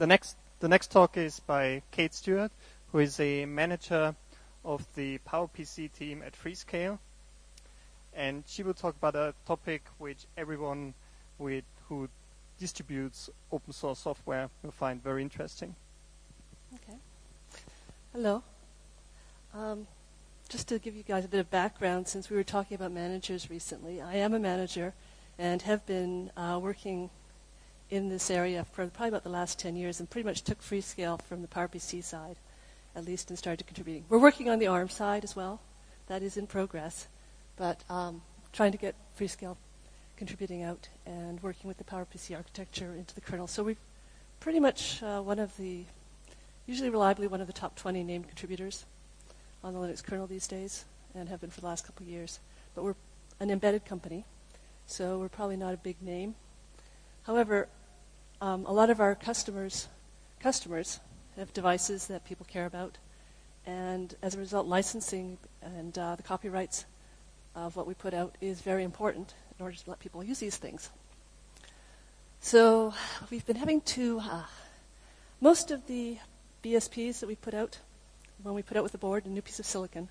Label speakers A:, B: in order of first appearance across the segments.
A: The next talk is by Kate Stewart, who is a manager of the PowerPC team at Freescale, and she will talk about a topic which everyone who distributes open source software will find very interesting.
B: Okay. Hello. Just to give you guys a bit of background, since we were talking about managers recently, I am a manager and have been working in this area for probably about the last 10 years and pretty much took Freescale from the PowerPC side, at least, and started contributing. We're working on the ARM side as well. That is in progress, but trying to get Freescale contributing out and working with the PowerPC architecture into the kernel. So we're pretty much usually reliably one of the top 20 named contributors on the Linux kernel these days, and have been for the last couple of years. But we're an embedded company, so we're probably not a big name. However, a lot of our customers have devices that people care about, and as a result, licensing and the copyrights of what we put out is very important in order to let people use these things. So we've been having to, most of the BSPs that we put out, when we put out with the board a new piece of silicon,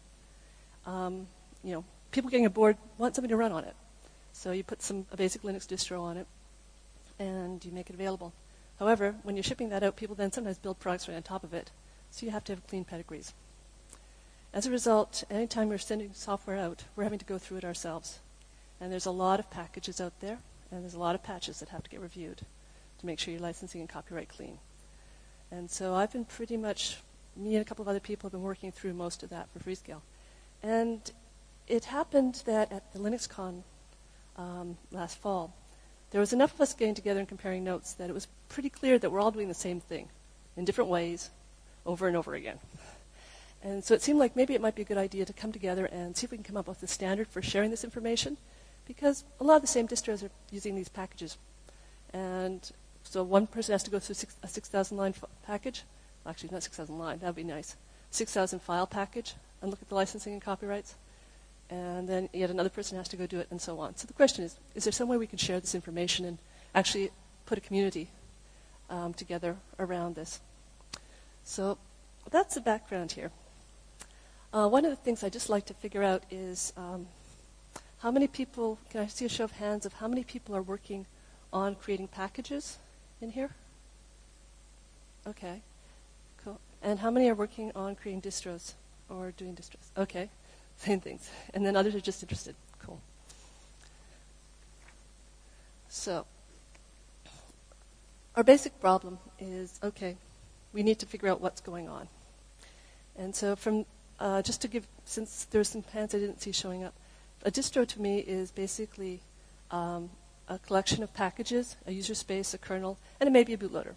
B: people getting a board want something to run on it. So you put a basic Linux distro on it, and you make it available. However, when you're shipping that out, people then sometimes build products right on top of it, so you have to have clean pedigrees. As a result, anytime we're sending software out, we're having to go through it ourselves. And there's a lot of packages out there, and there's a lot of patches that have to get reviewed to make sure you're licensing and copyright clean. And so I've been pretty much, me and a couple of other people have been working through most of that for Freescale. And it happened that at the LinuxCon last fall, there was enough of us getting together and comparing notes that it was pretty clear that we're all doing the same thing in different ways over and over again. And so it seemed like maybe it might be a good idea to come together and see if we can come up with a standard for sharing this information, because a lot of the same distros are using these packages. And so one person has to go through a 6,000-line package. Well, actually, not 6,000 line. That would be nice. 6,000 file package and look at the licensing and copyrights. And then yet another person has to go do it, and so on. So the question is there some way we can share this information and actually put a community together around this? So that's the background here. One of the things I'd just like to figure out is how many people, can I see a show of hands of how many people are working on creating packages in here? Okay, cool. And how many are working on creating distros or doing distros? Okay. Same things. And then others are just interested. Cool. So our basic problem is, okay, we need to figure out what's going on. And so from, just to give, since there's some hands I didn't see showing up, a distro to me is basically a collection of packages, a user space, a kernel, and it may be a bootloader.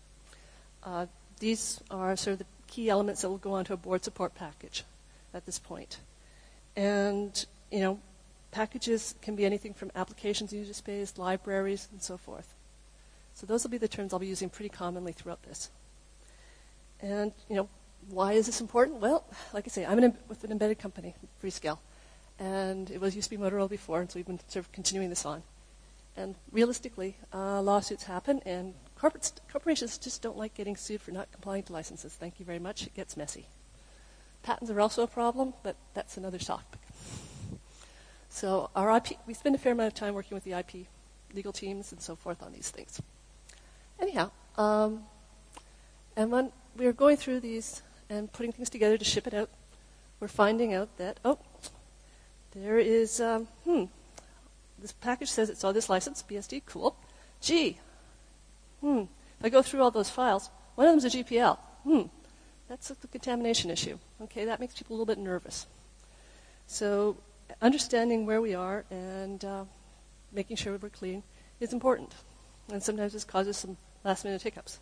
B: These are sort of the key elements that will go onto a board support package at this point. And, packages can be anything from applications, user space, libraries, and so forth. So those will be the terms I'll be using pretty commonly throughout this. And, why is this important? Well, like I say, I'm with an embedded company, Freescale. And it used to be Motorola before, and so we've been sort of continuing this on. And realistically, lawsuits happen, and corporations just don't like getting sued for not complying to licenses. Thank you very much. It gets messy. Patents are also a problem, but that's another topic. So our IP, we spend a fair amount of time working with the IP legal teams and so forth on these things. Anyhow, and when we were going through these and putting things together to ship it out, we're finding out that, there is, this package says it's on this license, BSD, cool. Gee, if I go through all those files, one of them is a GPL. That's the contamination issue. Okay, that makes people a little bit nervous. So understanding where we are and making sure we're clean is important. And sometimes this causes some last-minute hiccups.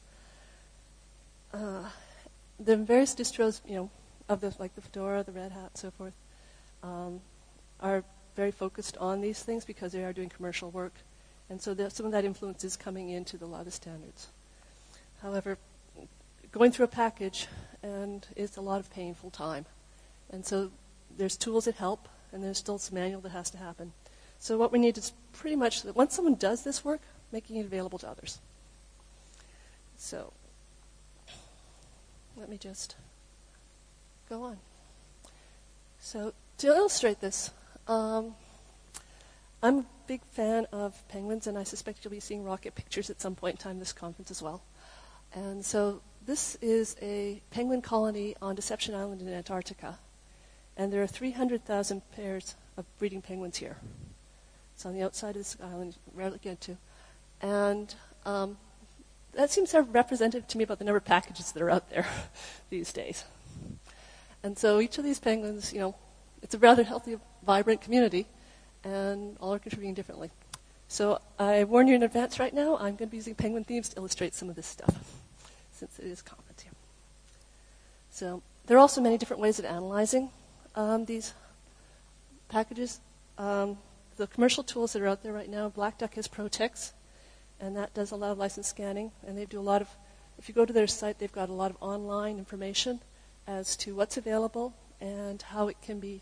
B: The various distros, of like the Fedora, the Red Hat, and so forth, are very focused on these things because they are doing commercial work. And so some of that influence is coming into a lot of the standards. However, going through a package and it's a lot of painful time. And so there's tools that help, and there's still some manual that has to happen. So what we need is pretty much that once someone does this work, making it available to others. So let me just go on. So to illustrate this, I'm a big fan of penguins, and I suspect you'll be seeing rocket pictures at some point in time in this conference as well. And so this is a penguin colony on Deception Island in Antarctica. And there are 300,000 pairs of breeding penguins here. It's on the outside of this island, you rarely get to. And that seems sort of representative to me about the number of packages that are out there these days. And so each of these penguins, it's a rather healthy, vibrant community, and all are contributing differently. So I warn you in advance right now, I'm going to be using penguin themes to illustrate some of this stuff, since it is common here. So there are also many different ways of analyzing these packages. The commercial tools that are out there right now, Black Duck has Protex, and that does a lot of license scanning, and they do a lot of, if you go to their site, they've got a lot of online information as to what's available and how it can be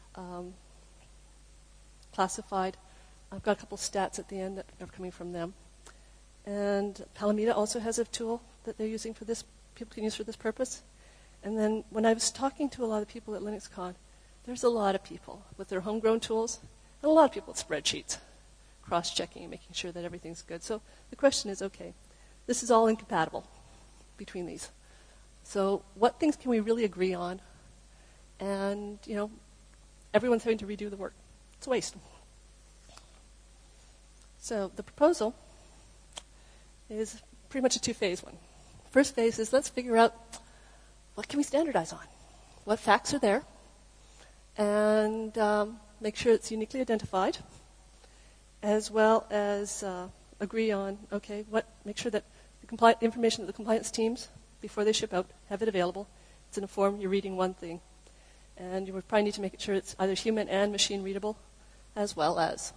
B: classified. I've got a couple stats at the end that are coming from them. And Palamita also has a tool that they're using for this, people can use for this purpose. And then when I was talking to a lot of people at LinuxCon, there's a lot of people with their homegrown tools, and a lot of people with spreadsheets, cross-checking and making sure that everything's good. So the question is, okay, this is all incompatible between these. So what things can we really agree on? And, everyone's having to redo the work. It's a waste. So the proposal is pretty much a two-phase one. First phase is let's figure out what can we standardize on? What facts are there? And make sure it's uniquely identified, as well as agree on, make sure that the information that the compliance teams, before they ship out, have it available. It's in a form, you're reading one thing. And you would probably need to make sure it's either human and machine readable, as well as,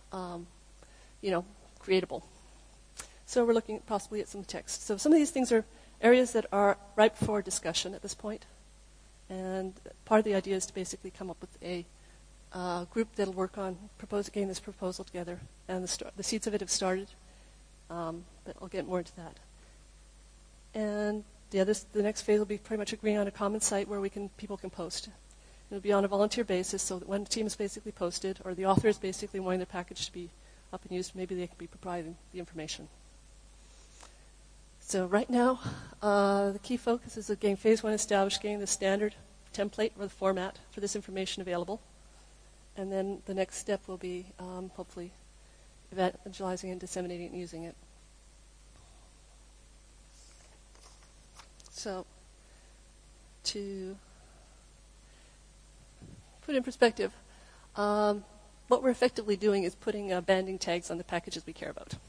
B: creatable. So we're looking possibly at some text. So some of these things are areas that are ripe for discussion at this point. And part of the idea is to basically come up with a group that'll work on getting this proposal together. And the seeds of it have started, but I'll get more into that. And the next phase will be pretty much agreeing on a common site where people can post. It'll be on a volunteer basis, so that when the team is basically posted, or the author is basically wanting their package to be up and used, maybe they can be providing the information. So right now, the key focus is getting phase one established, getting the standard template or the format for this information available. And then the next step will be hopefully evangelizing and disseminating it and using it. So to put in perspective, what we're effectively doing is putting banding tags on the packages we care about.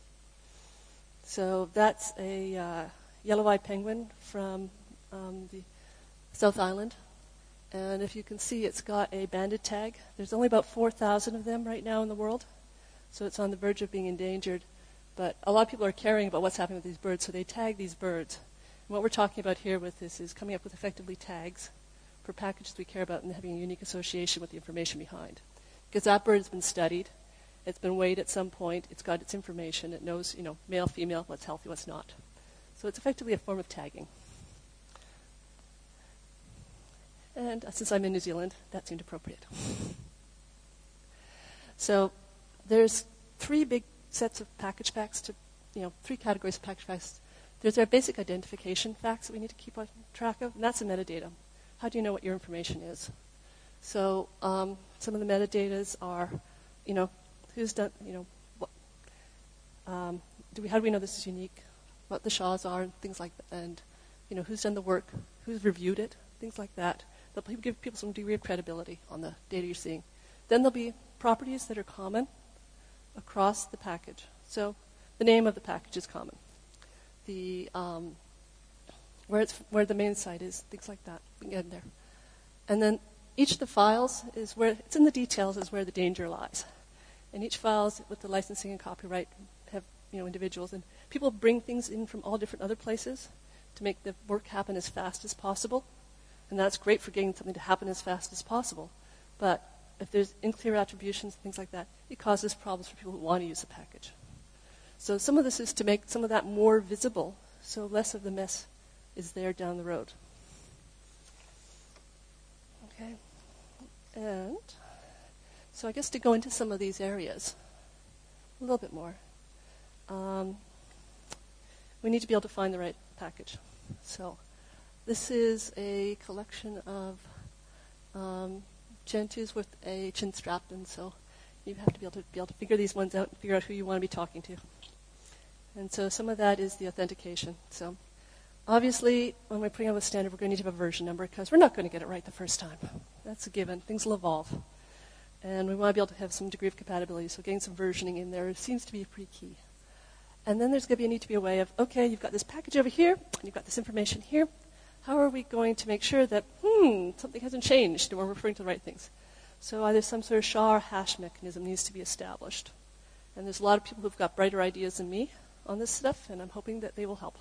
B: So that's a yellow-eyed penguin from the South Island. And if you can see, it's got a banded tag. There's only about 4,000 of them right now in the world. So it's on the verge of being endangered. But a lot of people are caring about what's happening with these birds, so they tag these birds. And what we're talking about here with this is coming up with effectively tags for packages we care about and having a unique association with the information behind. Because that bird has been studied. It's been weighed at some point. It's got its information. It knows, male, female, what's healthy, what's not. So it's effectively a form of tagging. And since I'm in New Zealand, that seemed appropriate. So there's three big sets of package facts three categories of package facts. There's our basic identification facts that we need to keep on track of, and that's the metadata. How do you know what your information is? So some of the metadatas are, who's done, what, how do we know this is unique? What the SHAs are, and things like that, and who's done the work, who's reviewed it, things like that. They'll give people some degree of credibility on the data you're seeing. Then there'll be properties that are common across the package. So the name of the package is common. The where the main site is, things like that. We can get in there. And then each of the files is where it's in the details is where the danger lies. And each files with the licensing and copyright have individuals, and people bring things in from all different other places to make the work happen as fast as possible. And that's great for getting something to happen as fast as possible. But if there's unclear attributions, things like that, it causes problems for people who want to use the package. So some of this is to make some of that more visible, so less of the mess is there down the road. Okay. And so I guess to go into some of these areas a little bit more, we need to be able to find the right package. So this is a collection of Gentus with a chin strap, and so you have to be able to figure these ones out and figure out who you want to be talking to. And so some of that is the authentication. So obviously, when we're putting up a standard, we're going to need to have a version number because we're not going to get it right the first time. That's a given. Things will evolve. And we want to be able to have some degree of compatibility, so getting some versioning in there seems to be pretty key. And then there's going to need to be a way of, okay, you've got this package over here, and you've got this information here. How are we going to make sure that, something hasn't changed and we're referring to the right things? So either some sort of SHA or hash mechanism needs to be established. And there's a lot of people who've got brighter ideas than me on this stuff, and I'm hoping that they will help.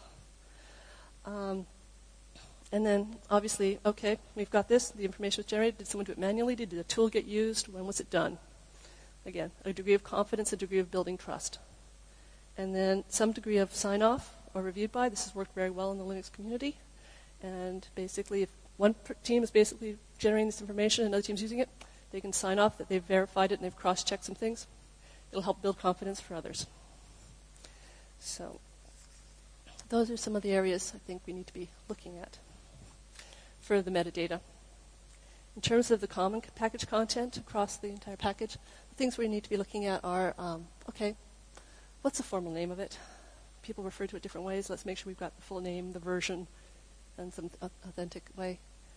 B: And then, obviously, okay, we've got this. The information was generated. Did someone do it manually? Did a tool get used? When was it done? Again, a degree of confidence, a degree of building trust. And then some degree of sign-off or reviewed by. This has worked very well in the Linux community. And basically, if one team is basically generating this information and another team's using it, they can sign off that they've verified it and they've cross-checked some things. It'll help build confidence for others. So those are some of the areas I think we need to be looking at for the metadata. In terms of the common package content across the entire package, the things we need to be looking at are, okay, what's the formal name of it? People refer to it different ways. Let's make sure we've got the full name, the version, and some authentic way.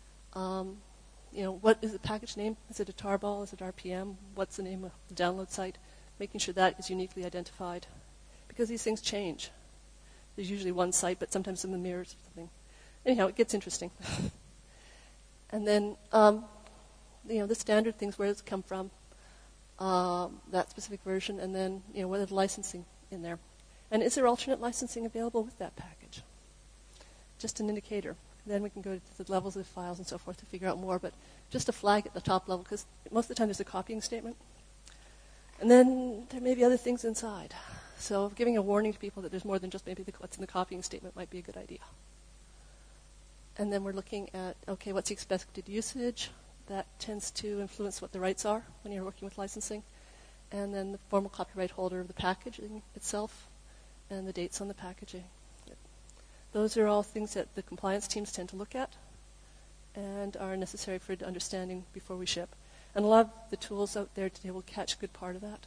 B: What is the package name? Is it a tarball? Is it RPM? What's the name of the download site? Making sure that is uniquely identified. Because these things change. There's usually one site, but sometimes some of the mirrors or something. Anyhow, it gets interesting. And then, the standard things, where it's come from, that specific version, and then, whether the licensing in there. And is there alternate licensing available with that package? Just an indicator. Then we can go to the levels of the files and so forth to figure out more, but just a flag at the top level, because most of the time there's a copying statement. And then there may be other things inside. So giving a warning to people that there's more than just maybe what's in the copying statement might be a good idea. And then we're looking at, okay, what's the expected usage? That tends to influence what the rights are when you're working with licensing. And then the formal copyright holder of the packaging itself and the dates on the packaging. Those are all things that the compliance teams tend to look at and are necessary for understanding before we ship. And a lot of the tools out there today will catch a good part of that.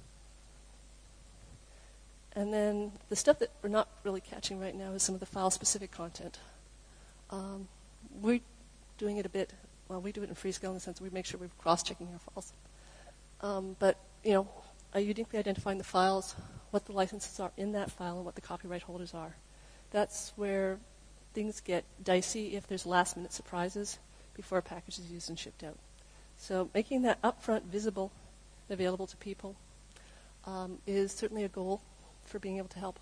B: And then the stuff that we're not really catching right now is some of the file-specific content. We're doing it a bit, we do it in Freescale in the sense that we make sure we're cross-checking our files. But uniquely identifying the files, what the licenses are in that file, and what the copyright holders are. That's where things get dicey if there's last-minute surprises before a package is used and shipped out. So making that upfront visible and available to people is certainly a goal for being able to help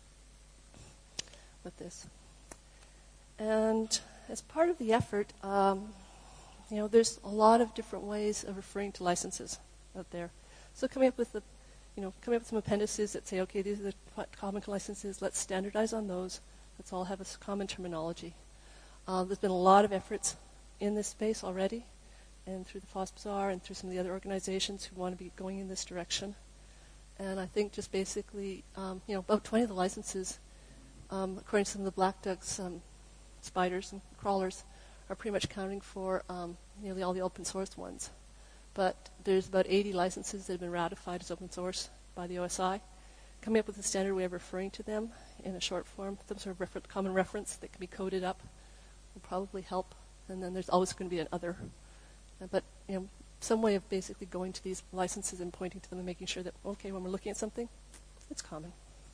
B: with this. And as part of the effort, there's a lot of different ways of referring to licenses out there. So coming up with some appendices that say, okay, these are the common licenses. Let's standardize on those. Let's all have a common terminology. There's been a lot of efforts in this space already, and through the FOSBZAR and through some of the other organizations who want to be going in this direction. And I think just basically, about 20 of the licenses, according to some of the Black Duck's spiders and crawlers, are pretty much accounting for nearly all the open source ones. But there's about 80 licenses that have been ratified as open source by the OSI. Coming up with a standard way of referring to them in a short form, some sort of common reference that can be coded up will probably help. And then there's always going to be an other. But some way of basically going to these licenses and pointing to them and making sure that, okay, when we're looking at something, it's common.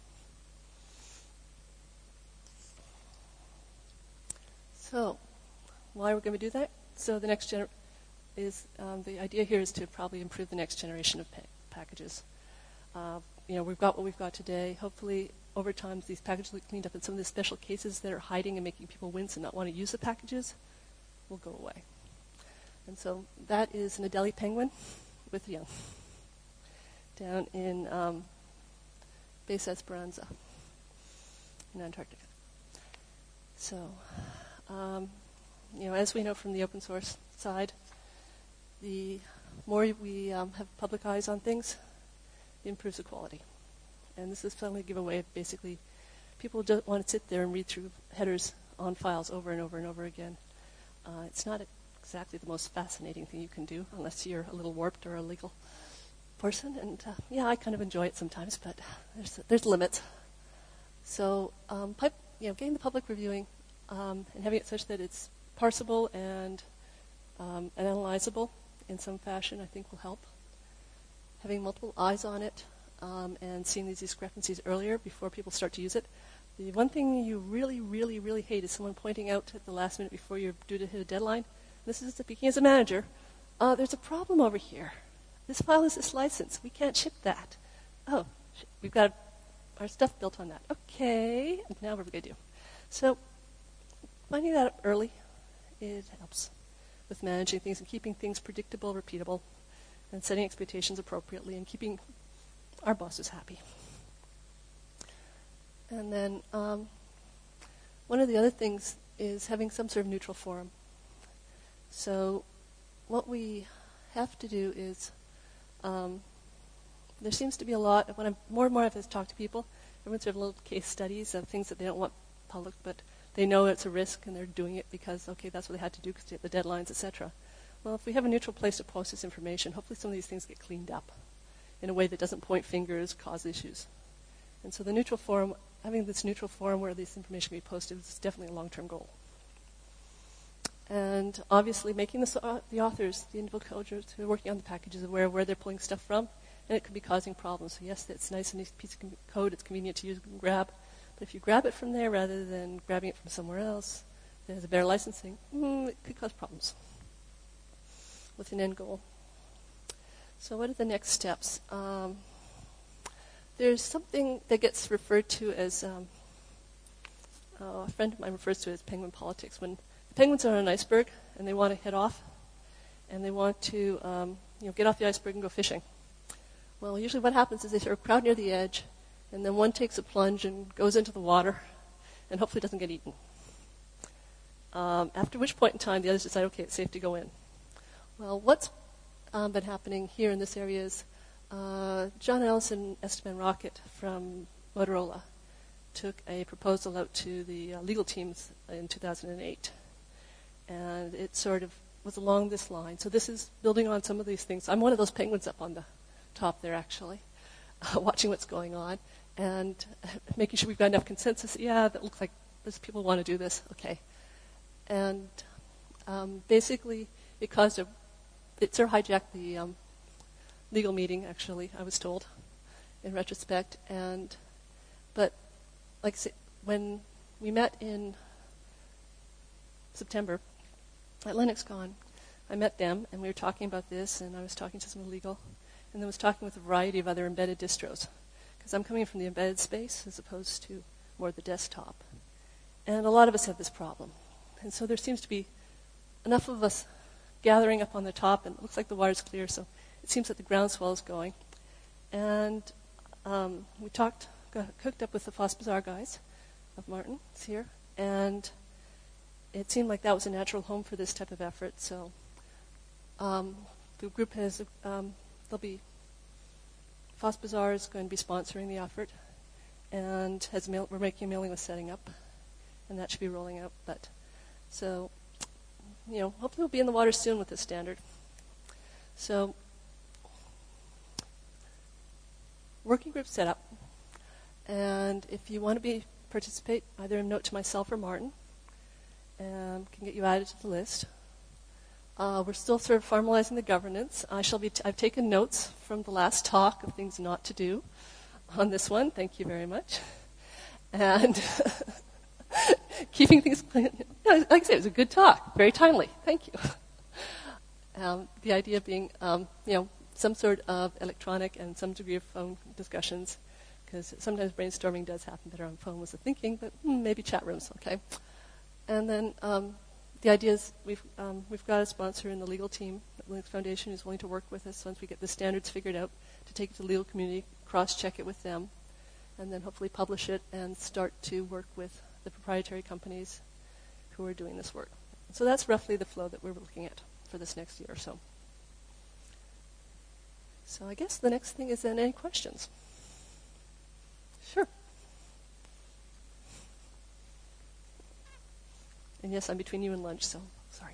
B: So why we're going to do that? So the next the idea here is to probably improve the next generation of packages. We've got what we've got today. Hopefully, over time, these packages will be cleaned up, and some of the special cases that are hiding and making people wince and not want to use the packages will go away. And so that is an Adelie penguin with young down in Base Esperanza in Antarctica. So, as we know from the open source side, the more we have public eyes on things, it improves the quality. And this is finally a giveaway of basically people don't want to sit there and read through headers on files over and over and over again. It's not exactly the most fascinating thing you can do unless you're a little warped or a legal person. And I kind of enjoy it sometimes, but there's limits. So getting the public reviewing and having it such that it's parsable and analyzable in some fashion, I think will help. Having multiple eyes on it and seeing these discrepancies earlier before people start to use it. The one thing you really, really, really hate is someone pointing out at the last minute before you're due to hit a deadline. This is speaking as a manager. There's a problem over here. This file is this license. We can't ship that. Oh, we've got our stuff built on that. Okay, and now what are we going to do? So finding that up early, it helps with managing things and keeping things predictable, repeatable, and setting expectations appropriately and keeping our bosses happy. And then one of the other things is having some sort of neutral forum. So what we have to do is, there seems to be a lot, when I'm more and more I've talked to people, everyone's sort of little case studies of things that they don't want public, but they know it's a risk and they're doing it because, okay, that's what they had to do because they have the deadlines, etc. Well, if we have a neutral place to post this information, hopefully some of these things get cleaned up in a way that doesn't point fingers, cause issues. And so the neutral forum, having this neutral forum where this information can be posted is definitely a long-term goal. And obviously making the authors, the individual coders who are working on the packages aware of where they're pulling stuff from, and it could be causing problems. So yes, it's nice and easy piece of code, it's convenient to use and grab, but if you grab it from there rather than grabbing it from somewhere else that has a better licensing, it could cause problems with an end goal. So what are the next steps? There's something that gets referred to as, a friend of mine refers to it as penguin politics. When the penguins are on an iceberg and they want to head off and they want to get off the iceberg and go fishing. Well, usually what happens is they sort of crowd near the edge and then one takes a plunge and goes into the water and hopefully doesn't get eaten. After which point in time the others decide, okay, it's safe to go in. Well, what's been happening here in this area is John Ellis and Esteban Rocket from Motorola took a proposal out to the legal teams in 2008. And it sort of was along this line. So this is building on some of these things. I'm one of those penguins up on the top there, actually, watching what's going on and making sure we've got enough consensus. Yeah, that looks like those people want to do this. Okay. And basically it sort of hijacked the legal meeting, actually, I was told, in retrospect. But like I say, when we met in September at LinuxCon, I met them, and we were talking about this, and I was talking to some legal, and then was talking with a variety of other embedded distros, because I'm coming from the embedded space as opposed to more the desktop. And a lot of us have this problem. And so there seems to be enough of us gathering up on the top, and it looks like the water's clear, so it seems that the groundswell is going. And we got hooked up with the FOSS-Bazaar guys of Martin, it's here, and it seemed like that was a natural home for this type of effort. So the group has, FOSS-Bazaar is going to be sponsoring the effort, and we're making a mailing list setting up, and that should be rolling out. But so, hopefully we'll be in the water soon with this standard. So, working group set up, and if you want to participate, either a note to myself or Martin, can get you added to the list. We're still sort of formalizing the governance. I've taken notes from the last talk of things not to do on this one. Thank you very much. And keeping things clean. Like I said, it was a good talk. Very timely. Thank you. The idea being, some sort of electronic and some degree of phone discussions, because sometimes brainstorming does happen better on phone was the thinking, but maybe chat rooms, okay? And then the idea is we've got a sponsor in the legal team at Linux Foundation who's willing to work with us once we get the standards figured out to take it to the legal community, cross-check it with them, and then hopefully publish it and start to work with the proprietary companies who are doing this work. So that's roughly the flow that we're looking at for this next year or so. So I guess the next thing is then any questions? Sure. And yes, I'm between you and lunch, so sorry.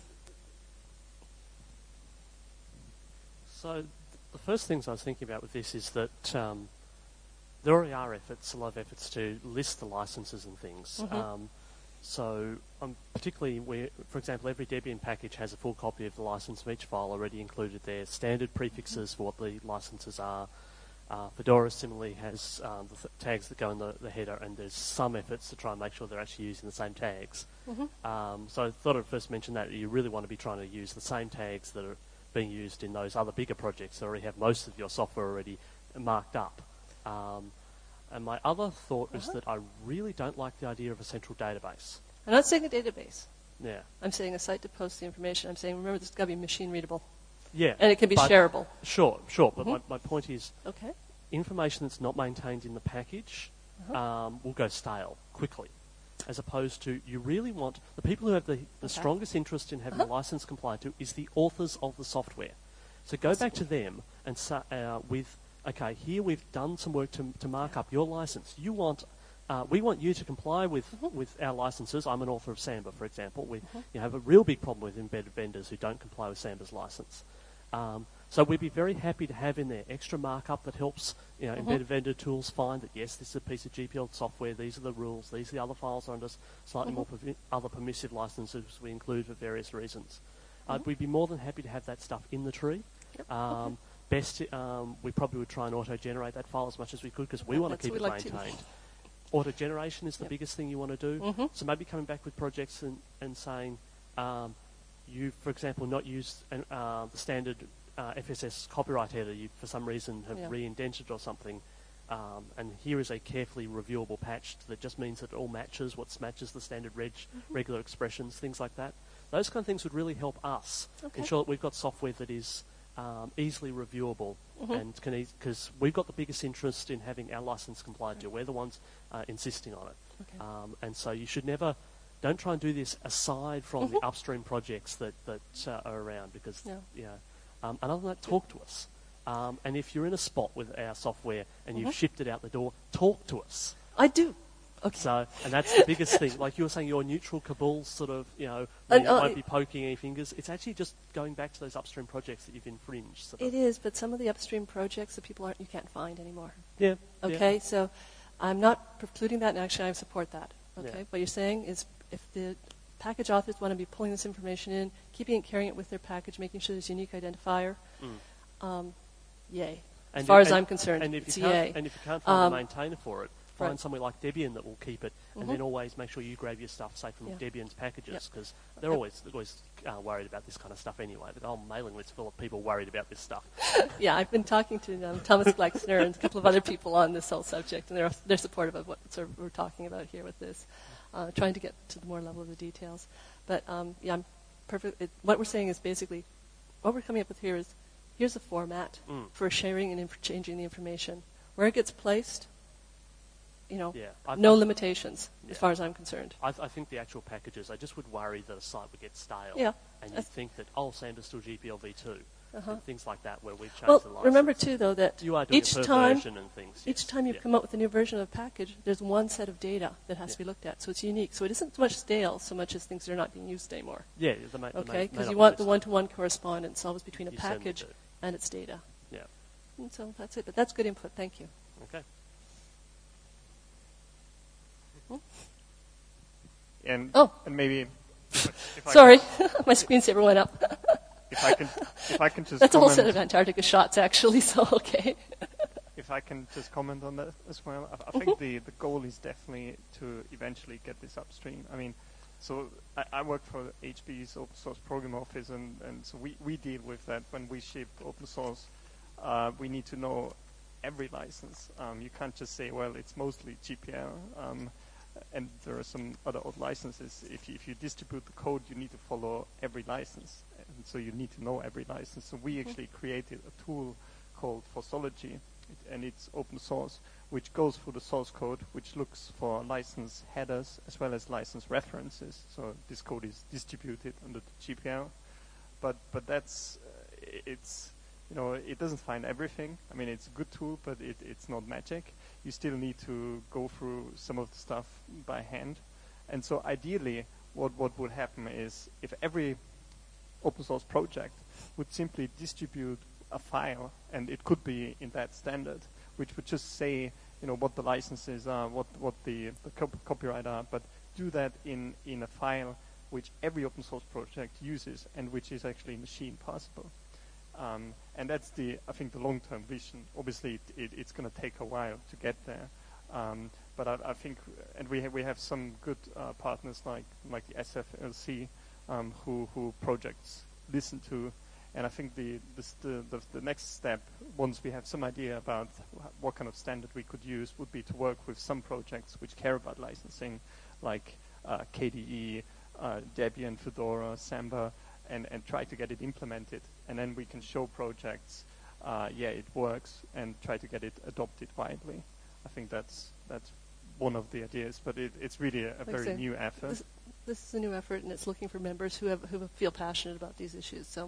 C: So the first things I was thinking about with this is that there already are a lot of efforts to list the licenses and things.
B: Mm-hmm.
C: So particularly where, for example, every Debian package has a full copy of the license from each file already included there, standard prefixes for what the licenses are. Fedora similarly has the tags that go in the header, and there's some efforts to try and make sure they're actually using the same tags.
B: Mm-hmm.
C: So I thought I'd first mention that you really want to be trying to use the same tags that are being used in those other bigger projects that already have most of your software already marked up. And my other thought is that I really don't like the idea of a central database.
B: I'm not saying a database.
C: Yeah.
B: I'm saying a site to post the information. I'm saying, remember, this has got to be machine readable.
C: Yeah.
B: And it can be shareable.
C: Sure. But my point is,
B: Okay.
C: information that's not maintained in the package will go stale quickly. As opposed to, you really want, the people who have the strongest interest in having a license complied to is the authors of the software. So go back to them and with, okay, here we've done some work to mark up your license. We want you to comply with our licenses. I'm an author of Samba, for example. You have a real big problem with embedded vendors who don't comply with Samba's license. So we'd be very happy to have in there extra markup that helps embedded vendor tools find that, yes, this is a piece of GPL software, these are the rules, these are the other files are under slightly more other permissive licenses we include for various reasons. We'd be more than happy to have that stuff in the tree.
B: Yep.
C: Best, we probably would try and auto-generate that file as much as we could because we want to keep it maintained. Auto-generation is the biggest thing you want to do. So maybe coming back with projects and saying, you, for example, not use the standard FSS copyright header. You, for some reason, have re-indented or something. And here is a carefully reviewable patch that just means that it all matches what matches the standard regular expressions, things like that. Those kind of things would really help us ensure that we've got software that is easily reviewable, and because we've got the biggest interest in having our license complied to. We're the ones insisting on it.
B: Okay.
C: And so you should never, don't try and do this aside from the upstream projects that are around, because, and other than that, talk to us. And if you're in a spot with our software and you've shipped it out the door, talk to us.
B: I do. Okay.
C: So, and that's the biggest thing. Like you were saying, your neutral Kabul sort of, won't be poking any fingers. It's actually just going back to those upstream projects that you've infringed.
B: It is, but some of the upstream projects that you can't find anymore.
C: Yeah.
B: Okay, so I'm not precluding that, and actually I support that. Okay,
C: Yeah.
B: what you're saying is if the package authors want to be pulling this information in, keeping it, carrying it with their package, making sure there's a unique identifier, yay. As far as I'm concerned, it's yay.
C: And if you can't find a maintainer for it, find
B: Right.
C: somewhere like Debian that will keep it, and then always make sure you grab your stuff, say, from Debian's packages, because they're always worried about this kind of stuff anyway. But I'm mailing lists full of people worried about this stuff.
B: Yeah, I've been talking to Thomas Gleixner and a couple of other people on this whole subject, and they're supportive of what sort of we're talking about here with this, trying to get to the more level of the details. But I'm perfect. What we're saying is basically, what we're coming up with here is, here's a format for sharing and changing the information. Where it gets placed, no limitations as far as I'm concerned.
C: I think the actual packages, I just would worry that a site would get stale.
B: Yeah.
C: And you'd think that, Samba's still GPL v2. And things like that where we've changed the license.
B: Remember, too, though, that
C: you are doing
B: each
C: a
B: time,
C: version and things,
B: each time you come up with a new version of a package, there's one set of data that has to be looked at. So it's unique. So it isn't so much stale so much as things that are not being used anymore.
C: Yeah.
B: Because you want the one-to-one correspondence always between a
C: You
B: package
C: send it.
B: and its data.
C: Yeah.
B: And so that's it. But that's good input. Thank you.
C: Okay.
A: And maybe if
B: Sorry, my screensaver went up.
A: if I can just
B: That's a whole
A: comment,
B: set of Antarctica shots, actually. So okay.
A: if I can just comment on that as well, I think the goal is definitely to eventually get this upstream. I mean, so I work for HP's open source program office, and so we deal with that when we ship open source. We need to know every license. You can't just say, well, it's mostly GPL. And there are some other odd licenses. If you distribute the code, you need to follow every license. And so you need to know every license. So we actually created a tool called Fossology, and it's open source, which goes through the source code, which looks for license headers as well as license references. So this code is distributed under the GPL, but that's it's it doesn't find everything. I mean, it's a good tool, but it's not magic. You still need to go through some of the stuff by hand, and so ideally, what would happen is if every open source project would simply distribute a file, and it could be in that standard, which would just say, what the licenses are, what the copyright are, but do that in a file which every open source project uses and which is actually machine parsable. And that's I think the long-term vision. Obviously, it's going to take a while to get there. But I think, and we have some good partners like the SFLC, who projects listen to, and I think the next step, once we have some idea about what kind of standard we could use, would be to work with some projects which care about licensing, like KDE, Debian, Fedora, Samba, and try to get it implemented, and then we can show projects, it works, and try to get it adopted widely. I think that's one of the ideas, but it's really a very new effort.
B: This is a new effort, and it's looking for members who feel passionate about these issues. So,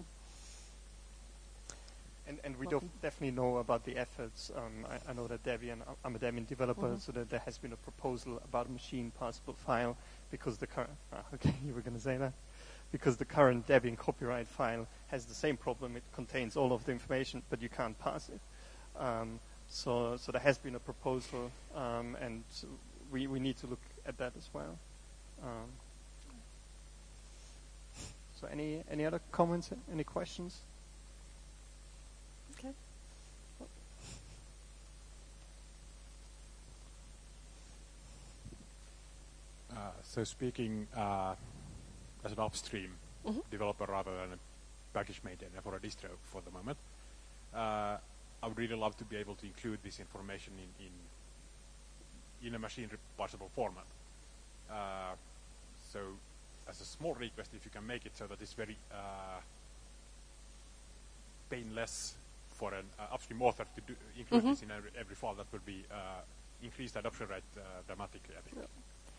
A: and we definitely know about the efforts. I know that I'm a Debian developer, so that there has been a proposal about a machine parsable file because the current. Okay, you were going to say that. Because the current Debian copyright file has the same problem. It contains all of the information, but you can't parse it. So there has been a proposal, and we need to look at that as well. So any other comments? Any questions?
B: Okay.
D: So speaking as an upstream developer rather than a package maintainer for a distro for the moment, I would really love to be able to include this information in a machine parsable format. So as a small request, if you can make it so that it's very painless for an upstream author to include this in every file, that would be increase the adoption rate dramatically, I think.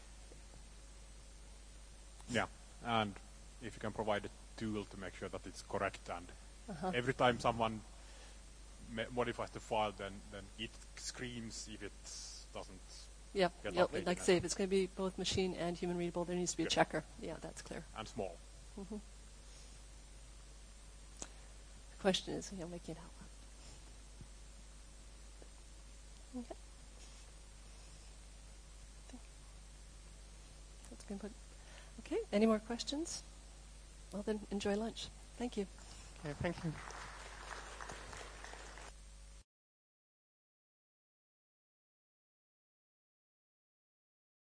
D: Yeah, and if you can provide a tool to make sure that it's correct, and every time someone modifies the file, then it screams if it doesn't get updated.
B: Like I say, if it's going to be both machine and human readable, there needs to be a checker. Yeah, that's clear.
D: And small.
B: The question is, making it out. Okay. That's good input. Okay, any more questions? Well then, enjoy lunch. Thank you.
A: Okay, thank you.